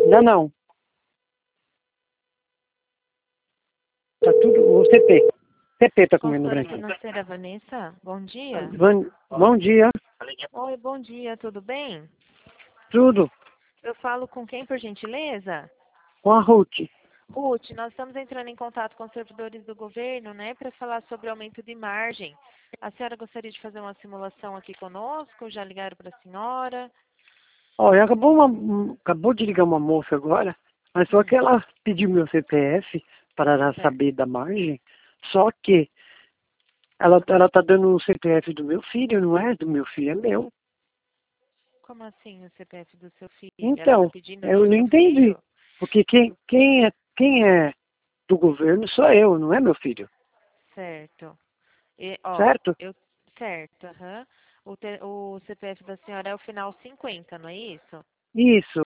Ainda não. Tá tudo, o CP. CP tá comendo Consultora branquinho. financeira Vanessa, bom dia. Bom dia. Oi, bom dia, tudo bem? Tudo. Eu falo com quem, por gentileza? Com a Ruth. Ruth, nós estamos entrando em contato com os servidores do governo, né, para falar sobre aumento de margem. A senhora gostaria de fazer uma simulação aqui conosco? Já ligaram para a senhora? Olha, acabou de ligar uma moça agora, mas só que ela pediu meu CPF para Certo. saber da margem, só que ela tá dando o CPF do meu filho, não é? Do meu filho, é meu. Como assim o CPF do seu filho? Ela está Então, pedindo eu do não seu entendi. filho? Porque quem é do governo sou eu, não é meu filho. Certo. Ó, Certo? certo, aham. O CPF da senhora é o final 50, não é isso? Isso.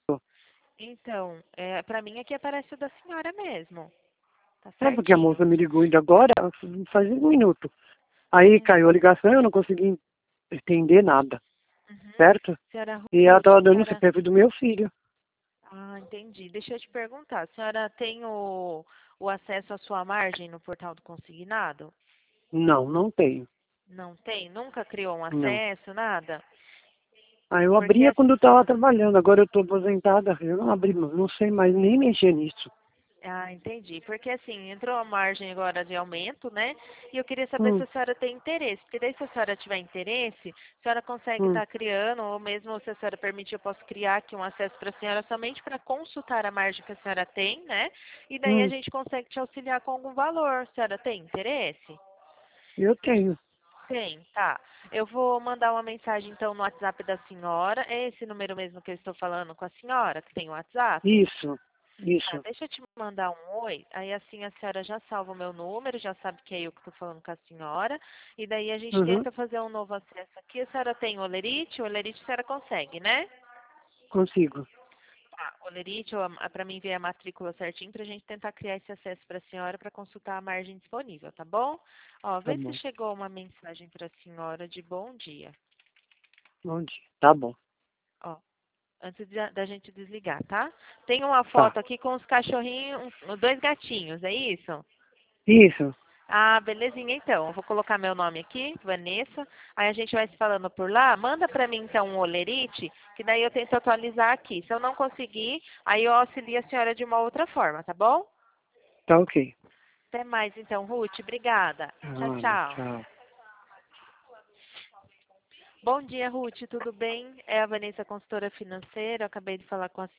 Então, para mim aqui aparece o da senhora mesmo. Tá É porque a certinho. moça me ligou ainda agora, faz um minuto. Aí caiu a ligação, eu não consegui entender nada. Uhum. Certo? Senhora E ela Ruth, estava dando o CPF do meu filho. Ah, entendi. Deixa eu te perguntar, a senhora tem o acesso à sua margem no portal do consignado? Não, não tenho. Não tem? Nunca criou um Não. acesso, nada? Aí eu Porque abria quando eu estava trabalhando, agora eu estou aposentada, eu não abri, não sei mais nem mexer nisso. entendi. Porque assim, entrou a margem agora de aumento, né? E eu queria saber se Hum, a senhora tem interesse. Porque daí se a senhora tiver interesse, a senhora consegue hum, estar criando, ou mesmo se a senhora permitir, eu posso criar aqui um acesso para a senhora somente para consultar a margem que a senhora tem, né? E daí a hum, gente consegue te auxiliar com algum valor. A senhora tem interesse? eu tenho. Tem, tá. Eu vou mandar uma mensagem então no WhatsApp da senhora. É esse número mesmo que eu estou falando com a senhora, que tem o WhatsApp? Isso, Tá, isso. deixa eu te mandar um oi, aí assim a senhora já salva o meu número, já sabe que é eu que estou falando com a senhora, e daí a gente Uhum, tenta fazer um novo acesso aqui. A senhora tem o Olerite a senhora consegue, né? consigo. Tá, Olerite, para mim ver a matrícula certinho, para a gente tentar criar esse acesso para a senhora para consultar a margem disponível, tá bom? Ó, Tá vê se bom. chegou uma mensagem para a senhora de bom dia. Bom dia. Tá bom. Ó, antes da gente desligar, tá? Tem uma Tá. foto aqui com os cachorrinhos, dois gatinhos, é isso? Isso. Ah, belezinha então. Eu vou colocar meu nome aqui, Vanessa. Aí a gente vai se falando por lá. Manda pra mim então um olerite, que daí eu tento atualizar aqui. Se eu não conseguir, aí eu auxilio a senhora de uma outra forma, tá bom? Tá ok. Até mais então, Ruth. Obrigada. Tchau, Nada, tchau. tchau. Bom dia, Ruth. Tudo bem? É a Vanessa, consultora financeira. Eu acabei de falar com a